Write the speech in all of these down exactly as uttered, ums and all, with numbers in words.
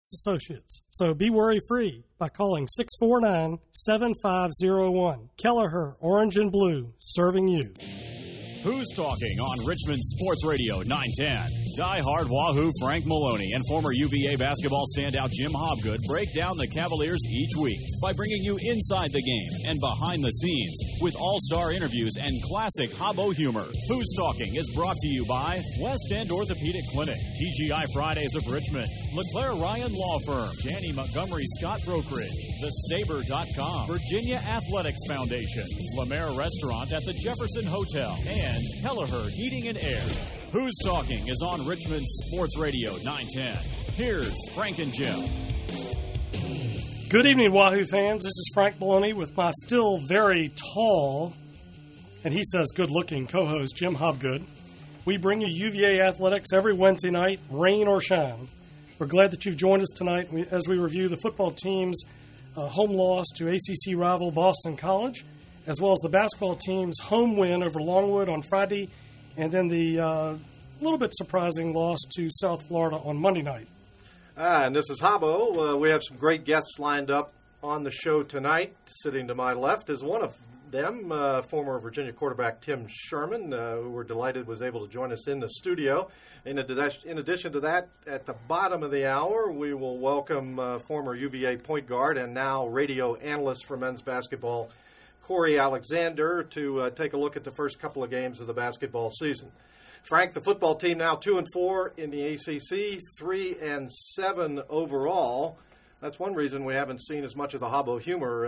Associates. So be worry-free by calling six four nine, seven five zero one. Kelleher, Orange and Blue, serving you. Who's Talking on Richmond Sports Radio nine ten. Die-hard Wahoo Frank Maloney and former U V A basketball standout Jim Hobgood break down the Cavaliers each week by bringing you inside the game and behind the scenes with all-star interviews and classic Hobbo humor. Who's Talking is brought to you by West End Orthopedic Clinic, T G I Fridays of Richmond, LeClaire Ryan Law Firm, Janney Montgomery Scott Brokerage, The Sabre dot com, Virginia Athletics Foundation, Lemaire Restaurant at the Jefferson Hotel, and Kelleher Heating and Air. Who's Talking is on Richmond Sports Radio nine ten. Here's Frank and Jim. Good evening, Wahoo fans. This is Frank Maloney with my still very tall, and he says good-looking, co-host Jim Hobgood. We bring you U V A Athletics every Wednesday night, rain or shine. We're glad that you've joined us tonight as we review the football team's uh, home loss to A C C rival Boston College, as well as the basketball team's home win over Longwood on Friday, and then the uh, little bit surprising loss to South Florida on Monday night. Ah, and this is Hobbo. Uh, we have some great guests lined up on the show tonight. Sitting to my left is one of them, uh, former Virginia quarterback Tim Sherman, uh, who we're delighted was able to join us in the studio. In, ad- in addition to that, at the bottom of the hour, we will welcome uh, former U V A point guard and now radio analyst for men's basketball, Corey Alexander, to uh, take a look at the first couple of games of the basketball season. Frank, the football team now two and four in the A C C, three and seven overall. That's one reason we haven't seen as much of the Hobbo humor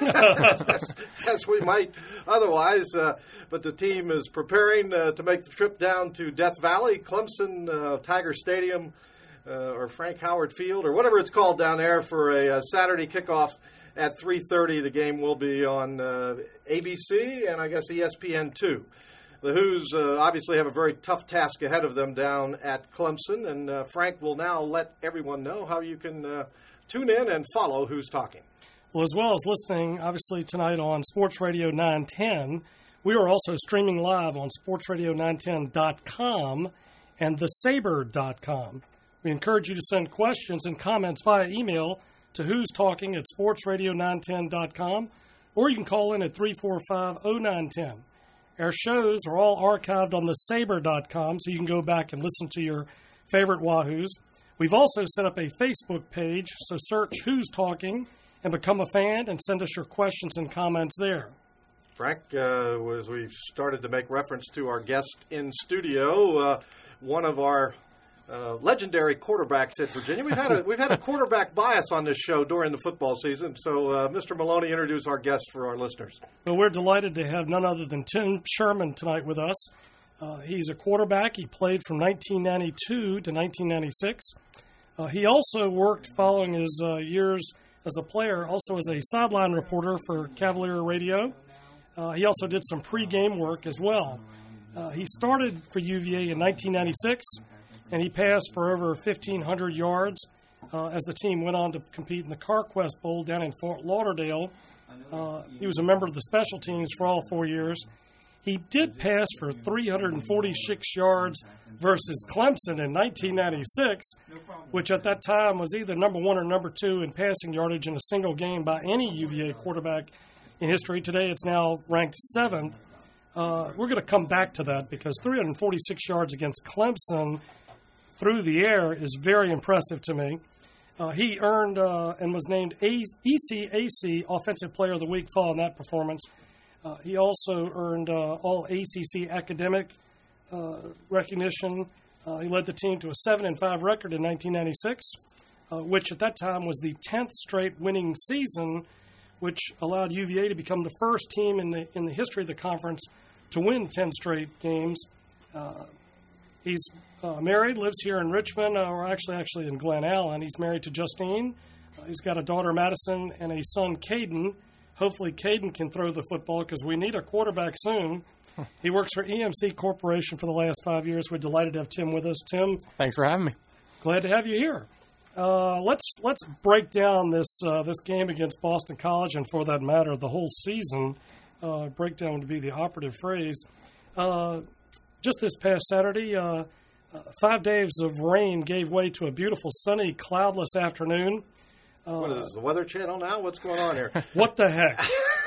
uh, as, as we might otherwise. Uh, but the team is preparing uh, to make the trip down to Death Valley, Clemson, uh, Tiger Stadium, uh, or Frank Howard Field, or whatever it's called down there for a, a Saturday kickoff at three thirty. The game will be on uh, A B C and I guess E S P N two. The Who's uh, obviously have a very tough task ahead of them down at Clemson, and uh, Frank will now let everyone know how you can uh, tune in and follow Who's Talking. Well, as well as listening, obviously, tonight on Sports Radio nine ten, we are also streaming live on sports radio nine ten dot com and the sabre dot com. We encourage you to send questions and comments via email to Who's Talking at sports radio nine ten dot com, or you can call in at three four five, oh nine one oh. Our shows are all archived on the sabre dot com, so you can go back and listen to your favorite Wahoos. We've also set up a Facebook page, so search Who's Talking and become a fan and send us your questions and comments there. Frank, uh, as we started to make reference to our guest in studio, uh, one of our uh, legendary quarterbacks at Virginia. We've had a we've had a quarterback bias on this show during the football season. So, uh, Mister Maloney, introduce our guest for our listeners. Well, we're delighted to have none other than Tim Sherman tonight with us. Uh, he's a quarterback. He played from nineteen ninety-two to nineteen ninety-six. Uh, he also worked following his uh, years as a player, also as a sideline reporter for Cavalier Radio. Uh, he also did some pregame work as well. Uh, he started for U V A in nineteen ninety-six, and he passed for over fifteen hundred yards uh, as the team went on to compete in the CarQuest Bowl down in Fort Lauderdale. Uh, he was a member of the special teams for all four years. He did pass for three hundred forty-six yards versus Clemson in nineteen ninety-six, which at that time was either number one or number two in passing yardage in a single game by any U V A quarterback in history. Today it's now ranked seventh. Uh, we're going to come back to that because three hundred forty-six yards against Clemson through the air is very impressive to me. Uh, he earned uh, and was named E C A C Offensive Player of the Week following that performance. Uh, he also earned uh, all A C C academic uh, recognition. Uh, he led the team to a seven and five record in nineteen ninety-six, uh, which at that time was the tenth straight winning season, which allowed U V A to become the first team in the in the history of the conference to win ten straight games. Uh, he's uh, married, lives here in Richmond, uh, or actually actually in Glen Allen. He's married to Justine. Uh, he's got a daughter, Madison, and a son, Caden. Hopefully Caden can throw the football because we need a quarterback soon. He works for E M C Corporation for the last five years. We're delighted to have Tim with us. Tim, thanks for having me. Glad to have you here. Uh, let's let's break down this uh, this game against Boston College, and for that matter, the whole season. Uh, breakdown would be the operative phrase. Uh, just this past Saturday, uh, Uh, five days of rain gave way to a beautiful, sunny, cloudless afternoon. Uh, what is this, the Weather Channel now? What's going on here? What the heck?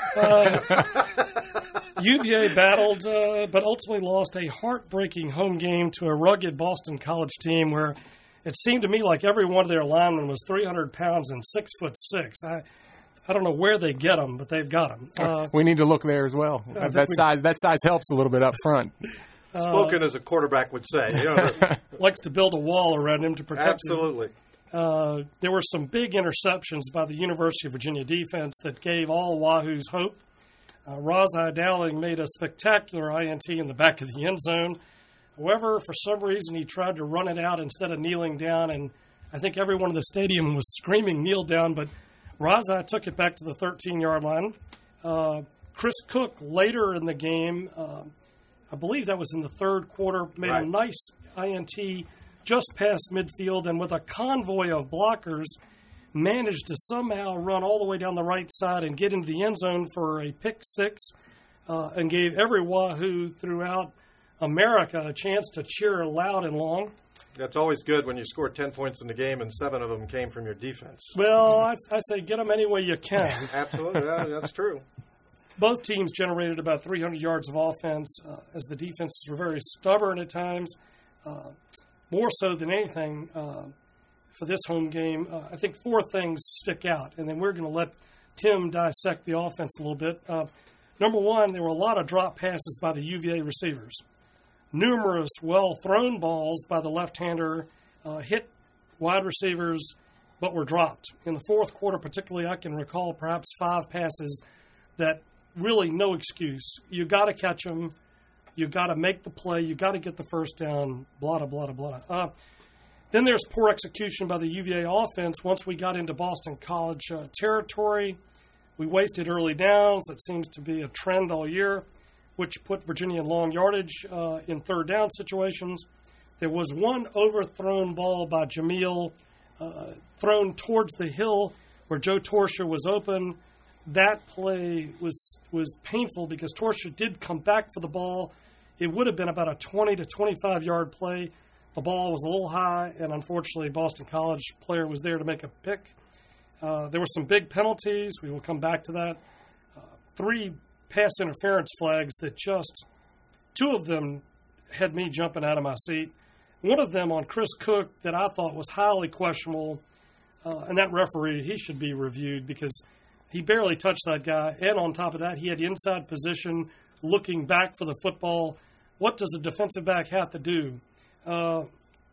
uh, U V A battled, uh, but ultimately lost a heartbreaking home game to a rugged Boston College team where it seemed to me like every one of their linemen was three hundred pounds and six foot six. I, I don't know where they get them, but they've got them. Uh, we need to look there as well. Uh, that we, size, that size helps a little bit up front. Spoken uh, as a quarterback would say. You know, likes to build a wall around him to protect absolutely. him. Absolutely. Uh, there were some big interceptions by the University of Virginia defense that gave all Wahoos hope. Uh, Razai Dowling made a spectacular I N T in the back of the end zone. However, for some reason, he tried to run it out instead of kneeling down, and I think everyone in the stadium was screaming, kneel down, but Razai took it back to the thirteen-yard line. Uh, Chris Cook, later in the game, uh, I believe that was in the third quarter, made right. a nice I N T just past midfield, and with a convoy of blockers, managed to somehow run all the way down the right side and get into the end zone for a pick six, uh, and gave every Wahoo throughout America a chance to cheer loud and long. That's always good when you score ten points in the game and seven of them came from your defense. Well, I, I say get them any way you can. Absolutely, yeah, that's true. Both teams generated about three hundred yards of offense, uh, as the defenses were very stubborn at times, uh, more so than anything uh, for this home game. Uh, I think four things stick out, and then we're going to let Tim dissect the offense a little bit. Uh, number one, there were a lot of drop passes by the U V A receivers. Numerous well-thrown balls by the left-hander uh, hit wide receivers but were dropped. In the fourth quarter particularly, I can recall perhaps five passes that really no excuse. You got to catch them. You got to make the play. You got to get the first down, blah, blah, blah, blah. Uh, then there's poor execution by the U V A offense. Once we got into Boston College uh, territory, we wasted early downs. That seems to be a trend all year, which put Virginia in long yardage uh, in third down situations. There was one overthrown ball by Jamil uh, thrown towards the hill where Joe Torsia was open. That play was was painful because Torsia did come back for the ball. It would have been about a twenty to twenty-five yard play. The ball was a little high, and unfortunately, Boston College player was there to make a pick. Uh, there were some big penalties. We will come back to that. Uh, three pass interference flags that just, two of them had me jumping out of my seat. One of them on Chris Cook that I thought was highly questionable, uh, and that referee, he should be reviewed because he barely touched that guy. And on top of that, he had inside position looking back for the football. What does a defensive back have to do? Uh,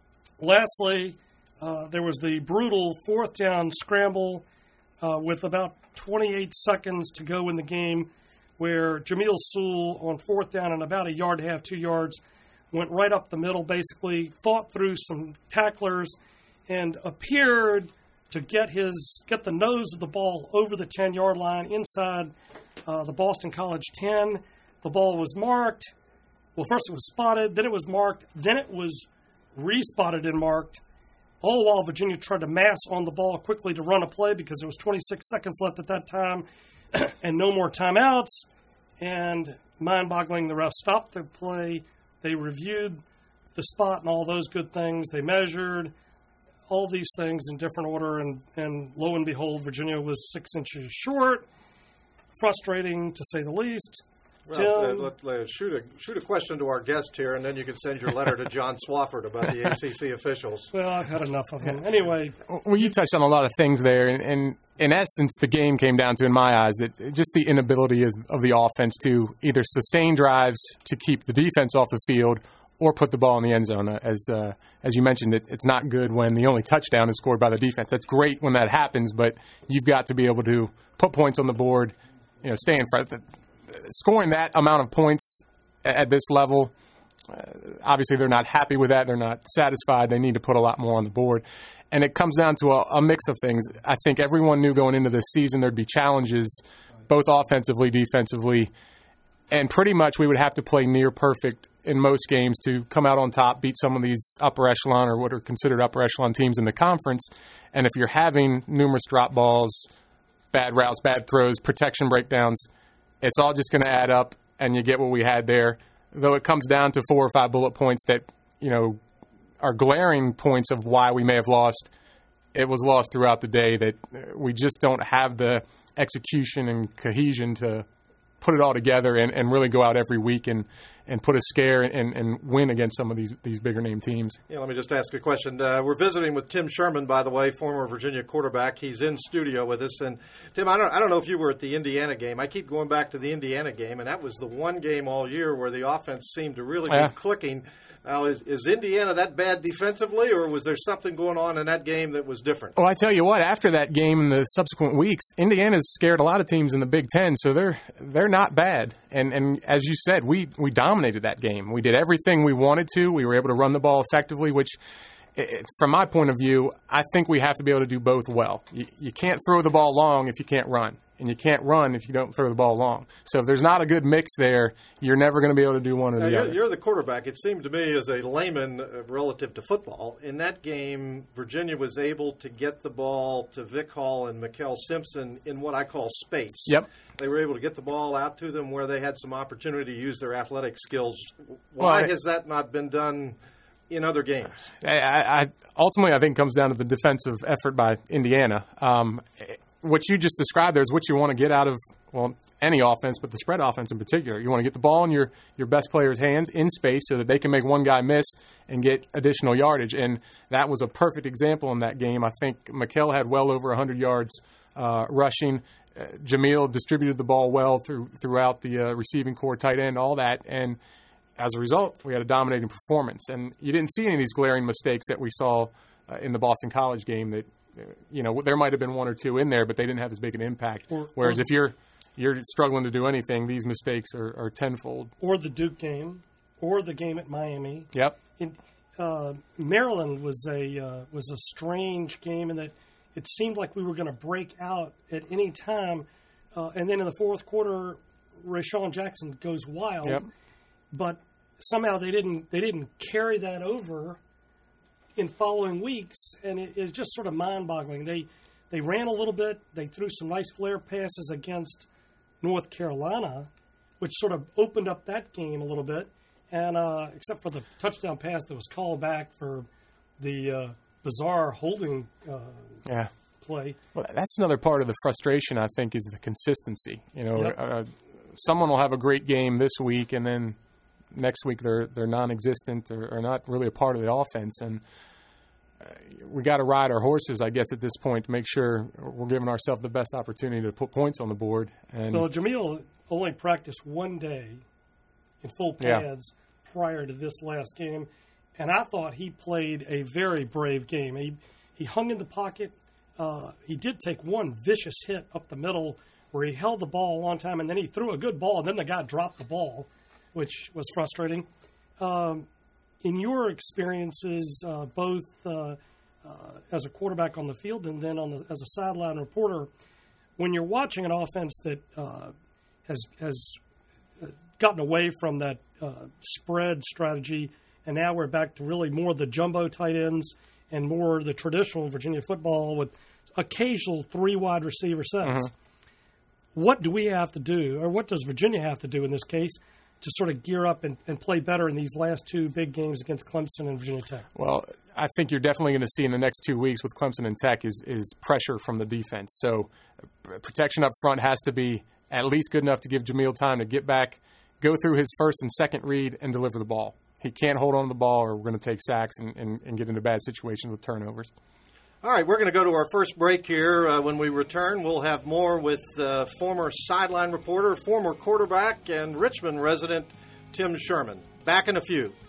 lastly, uh, there was the brutal fourth down scramble uh, with about twenty-eight seconds to go in the game where Jamil Sewell on fourth down and about a yard and a half, two yards, went right up the middle basically, fought through some tacklers, and appeared to get his get the nose of the ball over the ten-yard line inside uh, the Boston College ten. The ball was marked. Well, first it was spotted, then it was marked, then it was re-spotted and marked, all while Virginia tried to mass on the ball quickly to run a play because there was twenty-six seconds left at that time and no more timeouts. And mind-boggling, the refs stopped the play. They reviewed the spot and all those good things. They measured all these things in different order, and, and lo and behold, Virginia was six inches short. Frustrating, to say the least. Well, Tim, let, let, let, shoot, a, shoot a question to our guest here, and then you can send your letter to John Swafford about the A C C officials. Well, I've had enough of them. Anyway. Well, you touched on a lot of things there, and, and in essence, the game came down to, in my eyes, that just the inability is, of the offense to either sustain drives to keep the defense off the field or put the ball in the end zone. As uh, as you mentioned, it, it's not good when the only touchdown is scored by the defense. That's great when that happens, but you've got to be able to put points on the board, you know, stay in front. Scoring that amount of points at this level, uh, obviously they're not happy with that. They're not satisfied. They need to put a lot more on the board. And it comes down to a, a mix of things. I think everyone knew going into this season there'd be challenges, both offensively, defensively, and pretty much we would have to play near perfect in most games to come out on top, beat some of these upper echelon or what are considered upper echelon teams in the conference. And if you're having numerous drop balls, bad routes, bad throws, protection breakdowns, it's all just going to add up, and you get what we had there. Though it comes down to four or five bullet points that, you know, are glaring points of why we may have lost, it was lost throughout the day, that we just don't have the execution and cohesion to put it all together and, and really go out every week and, and put a scare and, and win against some of these these bigger name teams. Yeah, let me just ask a question. Uh, we're visiting with Tim Sherman, by the way, former Virginia quarterback. He's in studio with us. And Tim, I don't I don't know if you were at the Indiana game. I keep going back to the Indiana game, and that was the one game all year where the offense seemed to really yeah. be clicking. Now, is, is Indiana that bad defensively, or was there something going on in that game that was different? Well, I tell you what, after that game in the subsequent weeks, Indiana's scared a lot of teams in the Big Ten, so they're they're not bad. And and as you said, we, we dominated that game. We did everything we wanted to. We were able to run the ball effectively, which, from my point of view, I think we have to be able to do both well. You, you can't throw the ball long if you can't run. And you can't run if you don't throw the ball long. So if there's not a good mix there, you're never going to be able to do one or now the you're, other. You're the quarterback. It seemed to me, as a layman uh, relative to football, in that game, Virginia was able to get the ball to Vic Hall and Mikel Simpson in what I call space. Yep. They were able to get the ball out to them where they had some opportunity to use their athletic skills. Why well, has that not been done in other games? I, I, ultimately, I think it comes down to the defensive effort by Indiana. Um, what you just described there is what you want to get out of, well, any offense, but the spread offense in particular. You want to get the ball in your, your best player's hands in space so that they can make one guy miss and get additional yardage. And that was a perfect example in that game. I think Mikel had well over one hundred yards uh, rushing. Uh, Jamil distributed the ball well through throughout the uh, receiving core, tight end, all that. And as a result, we had a dominating performance. And you didn't see any of these glaring mistakes that we saw uh, in the Boston College game that, you know, there might have been one or two in there, but they didn't have as big an impact. Or, Whereas or, if you're you're struggling to do anything, these mistakes are, are tenfold. Or the Duke game, or the game at Miami. Yep. In, uh, Maryland was a uh, was a strange game in that it seemed like we were going to break out at any time, uh, and then in the fourth quarter, Rashawn Jackson goes wild. Yep. But somehow they didn't they didn't carry that over in following weeks, and it, it's just sort of mind-boggling. They they ran a little bit. They threw some nice flare passes against North Carolina, which sort of opened up that game a little bit. And uh, except for the touchdown pass that was called back for the uh, bizarre holding uh, yeah. play. Well, that's another part of the frustration, I think, is the consistency. You know, Yep. uh, someone will have a great game this week, and then next week they're they're non-existent or, or not really a part of the offense. And uh, we got to ride our horses, I guess, at this point to make sure we're giving ourselves the best opportunity to put points on the board. And Well, Jamil only practiced one day in full pads yeah. prior to this last game, and I thought he played a very brave game. He he hung in the pocket. Uh, he did take one vicious hit up the middle where he held the ball a long time, and then he threw a good ball, and then the guy dropped the ball, which was frustrating. Um, in your experiences, uh, both uh, uh, as a quarterback on the field and then on the, as a sideline reporter, when you're watching an offense that uh, has has gotten away from that uh, spread strategy, and now we're back to really more the jumbo tight ends and more the traditional Virginia football with occasional three wide receiver sets. Mm-hmm. What do we have to do, or what does Virginia have to do in this case, to sort of gear up and, and play better in these last two big games against Clemson and Virginia Tech? Well, I think you're definitely going to see in the next two weeks with Clemson and Tech is, is pressure from the defense. So uh, protection up front has to be at least good enough to give Jamil time to get back, go through his first and second read, and deliver the ball. He can't hold on to the ball or we're going to take sacks and, and, and get into bad situations with turnovers. All right, we're going to go to our first break here. Uh, when we return, we'll have more with uh, former sideline reporter, former quarterback, and Richmond resident Tim Sherman. Back in a few.